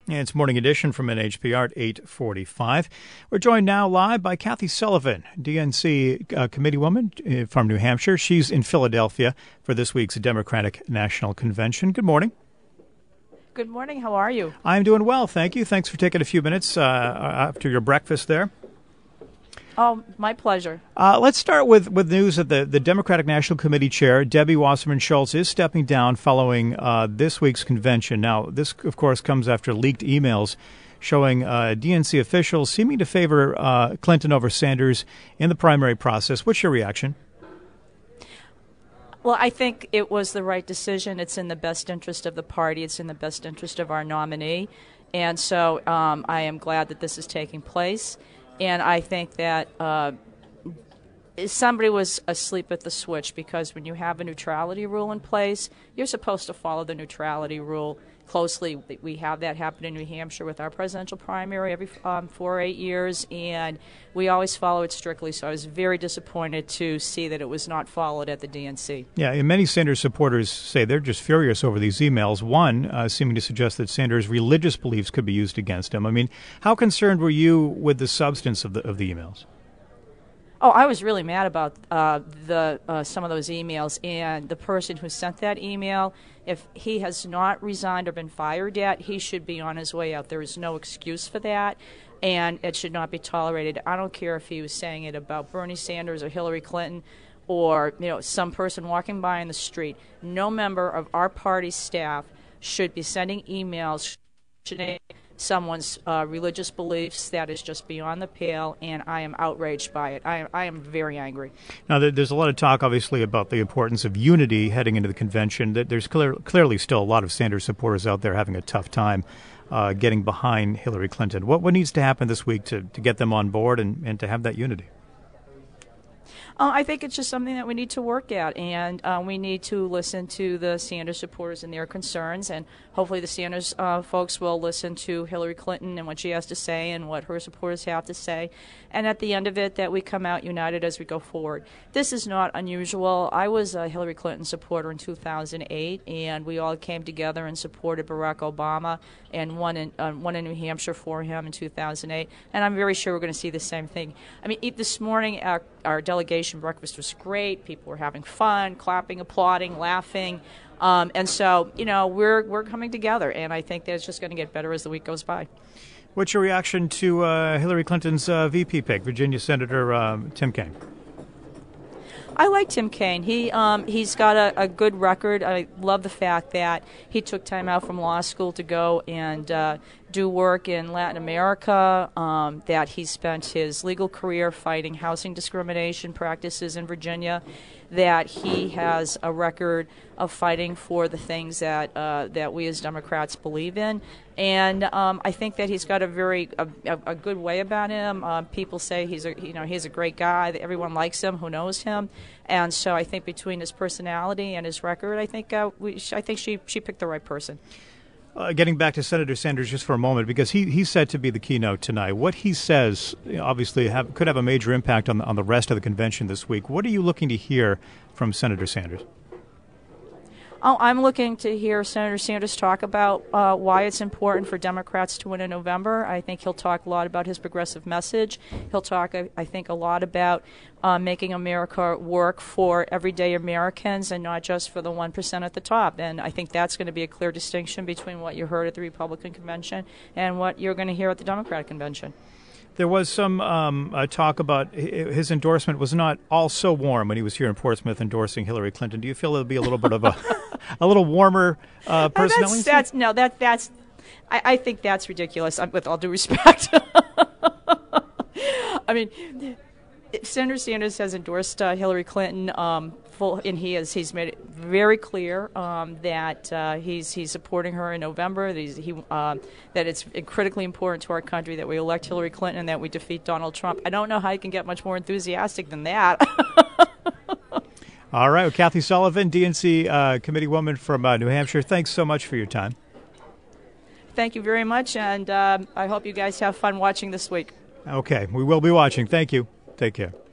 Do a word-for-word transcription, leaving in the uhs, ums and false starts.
It's Morning Edition from N H P R at eight forty-five. We're joined now live by Kathy Sullivan, D N C uh, committeewoman from New Hampshire. She's in Philadelphia for this week's Democratic National Convention. Good morning. Good morning. How are you? I'm doing well, thank you. Thanks for taking a few minutes uh, after your breakfast there. Oh, my pleasure. Uh, let's start with, with news that the, the Democratic National Committee chair, Debbie Wasserman Schultz, is stepping down following uh, this week's convention. Now, this, of course, comes after leaked emails showing uh, D N C officials seeming to favor uh, Clinton over Sanders in the primary process. What's your reaction? Well, I think it was the right decision. It's in the best interest of the party. It's in the best interest of our nominee. And so um, I am glad that this is taking place. And I think that uh, somebody was asleep at the switch, because when you have a neutrality rule in place, you're supposed to follow the neutrality rule closely. We have that happen in New Hampshire with our presidential primary every um, four or eight years, and we always follow it strictly. So I was very disappointed to see that it was not followed at the D N C. Yeah, and many Sanders supporters say they're just furious over these emails, one uh, seeming to suggest that Sanders' religious beliefs could be used against him. I mean, how concerned were you with the substance of the of the emails? Oh, I was really mad about uh, the uh, some of those emails, and the person who sent that email, if he has not resigned or been fired yet, he should be on his way out. There is no excuse for that, and it should not be tolerated. I don't care if he was saying it about Bernie Sanders or Hillary Clinton or, you know, some person walking by in the street. No member of our party staff should be sending emails someone's uh, religious beliefs. That is just beyond the pale, and I am outraged by it. I, I am very angry. Now, there's a lot of talk, obviously, about the importance of unity heading into the convention. There's clear, clearly still a lot of Sanders supporters out there having a tough time uh, getting behind Hillary Clinton. What, what needs to happen this week to, to get them on board and, and to have that unity? Uh, I think it's just something that we need to work at, and uh, we need to listen to the Sanders supporters and their concerns, and hopefully the Sanders uh, folks will listen to Hillary Clinton and what she has to say and what her supporters have to say, and at the end of it, that we come out united as we go forward. This is not unusual. I was a Hillary Clinton supporter in two thousand eight, and we all came together and supported Barack Obama and won in, uh, won in New Hampshire for him in two thousand eight, and I'm very sure we're going to see the same thing. I mean, this morning our, our delegation breakfast was great. People were having fun, clapping, applauding, laughing. Um, and so, you know, we're we're coming together, and I think that it's just going to get better as the week goes by. What's your reaction to uh, Hillary Clinton's uh, V P pick, Virginia Senator um, Tim Kaine? I like Tim Kaine. He um, he's got a, a good record. I love the fact that he took time out from law school to go and uh, do work in Latin America. Um, that he spent his legal career fighting housing discrimination practices in Virginia. That he has a record of fighting for the things that uh, that we as Democrats believe in, and um, I think that he's got a very a, a good way about him. Uh, people say he's a you know he's a great guy. That everyone likes him who knows him, and so I think between his personality and his record, I think uh, we I think she she picked the right person. Uh, getting back to Senator Sanders just for a moment, because he he's said to be the keynote tonight. What he says, you know, obviously have, could have a major impact on the, on the rest of the convention this week. What are you looking to hear from Senator Sanders? Oh, I'm looking to hear Senator Sanders talk about uh, why it's important for Democrats to win in November. I think he'll talk a lot about his progressive message. He'll talk, I, I think, a lot about uh, making America work for everyday Americans and not just for the one percent at the top. And I think that's going to be a clear distinction between what you heard at the Republican convention and what you're going to hear at the Democratic convention. There was some um, uh, talk about his endorsement was not all so warm when he was here in Portsmouth endorsing Hillary Clinton. Do you feel it'll be a little bit of a a little warmer uh, personality? That's, that's no, that that's. I, I think that's ridiculous. With all due respect, I mean, Senator Sanders has endorsed uh, Hillary Clinton, um, full, and he has he's made it very clear um, that uh, he's he's supporting her in November. That, he's, he, uh, that it's critically important to our country that we elect Hillary Clinton and that we defeat Donald Trump. I don't know how you can get much more enthusiastic than that. All right, well, Kathy Sullivan, D N C uh, committee woman from uh, New Hampshire. Thanks so much for your time. Thank you very much, and uh, I hope you guys have fun watching this week. Okay, we will be watching. Thank you. Take care.